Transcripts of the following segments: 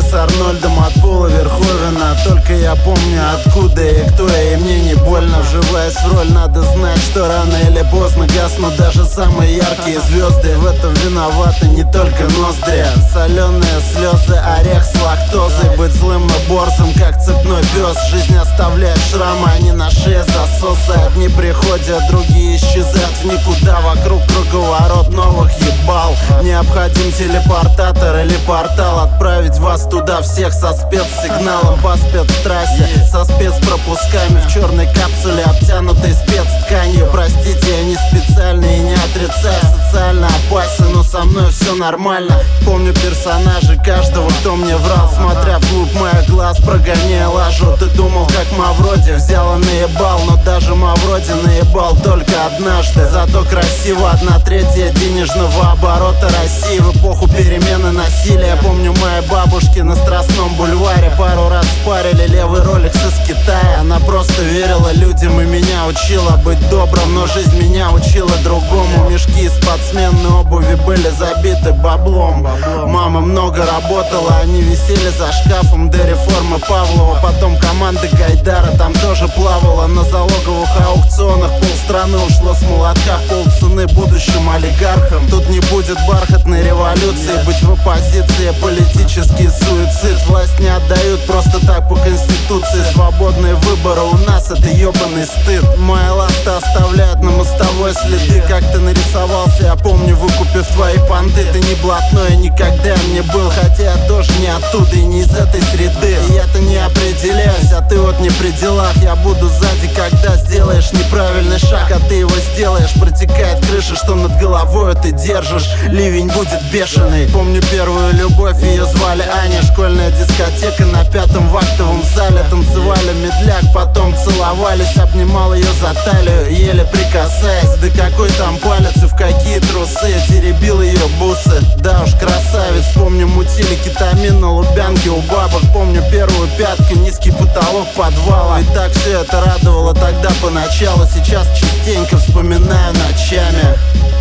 с Арнольдом от Пола Верховена. Только я помню, откуда и кто я, и мне не больно. Вживаясь в роль, надо знать, что рано или поздно гаснут даже самые яркие звезды. В этом виноваты не только ноздри. Соленые слезы, орех с лактозой. Быть злым и борзым, как цепной пес. Жизнь оставляет шрамы, они на шее засосы. Одни приходят, другие исчезают в никуда. Вокруг круговорот новых ебал. Необходим телепортатор или портал. Отправить вас туда всех со спецсигналом по спецтрассе, со спецпропусками в черной капсуле, обтянутой спецтканью. Простите, я не специальный и не отрицаю, социально опасен, но со мной все нормально. Помню персонажей каждого, кто мне врал, смотря вглубь моих глаз, прогоняя лажу. Ты думал, как Мавроди, взял и наебал, но даже Мавроди наебал только однажды. Зато красиво 1/3 денежного оборота России в эпоху перемены насилия. Помню мои бабушки на Страстном бульваре пару раз спарили левый роликс из Китая. Она просто верила людям и меня учила быть добрым, но жизнь меня учила другому. Мешки из-под сменной обуви были забиты баблом. Мама много работала, они висели за шкафом до реформы Павлова. Потом команда Гайдара там тоже плавала. На залоговых аукционах полстраны ушло с молотка в полцены будущим олигархам. Тут не будет бархатной революции, быть в оппозиции политический суицид. Власть не отдают просто так по конституции. Свободные выборы у нас — это ебаный стыд. Мои ласты оставляют на мостовой следы. Как ты нарисовался, я помню, выкупив твои понты. Ты не блатной, никогда не был, хотя я тоже не оттуда и не из этой среды. И я-то не определяюсь, а ты вот не при делах. Я буду сзади, когда сделаешь неправильный шаг, а ты его сделаешь. Протекает крыша, что над головой ты держишь. Ливень будет бешеный. Помню первую любовь, ее звали Аня. Школьная дискотека на 5-м вахтовом зале. Танцевали медляк, потом целовались. Обнимал ее за талию, еле прикасаясь. Да какой там палец и в какие трусы. Теребил ее бусы, да уж красавец. Помню, мутили кетамин на Лубянке у бабок. Помню первую пятку, низкий потолок подвала. И так все это радовало тогда поначалу. Сейчас частенько вспоминаю ночами.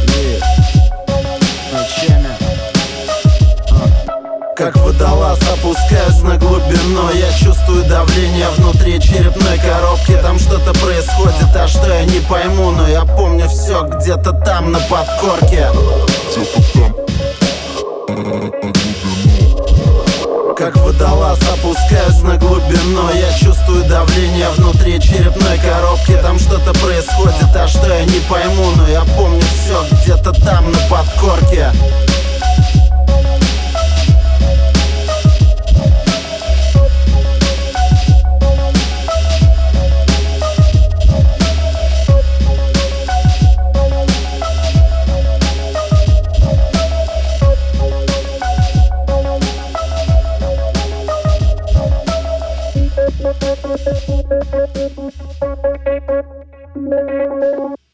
Как водолаз опускаюсь на глубину. Я чувствую давление внутри черепной коробки. Там что-то происходит, а что я не пойму. Но я помню все где-то там на подкорке. Как водолаз опускаюсь на глубину. Я чувствую давление внутри черепной коробки. Там что-то происходит, а что я не пойму. Но я помню все где-то там на подкорке. Thank you.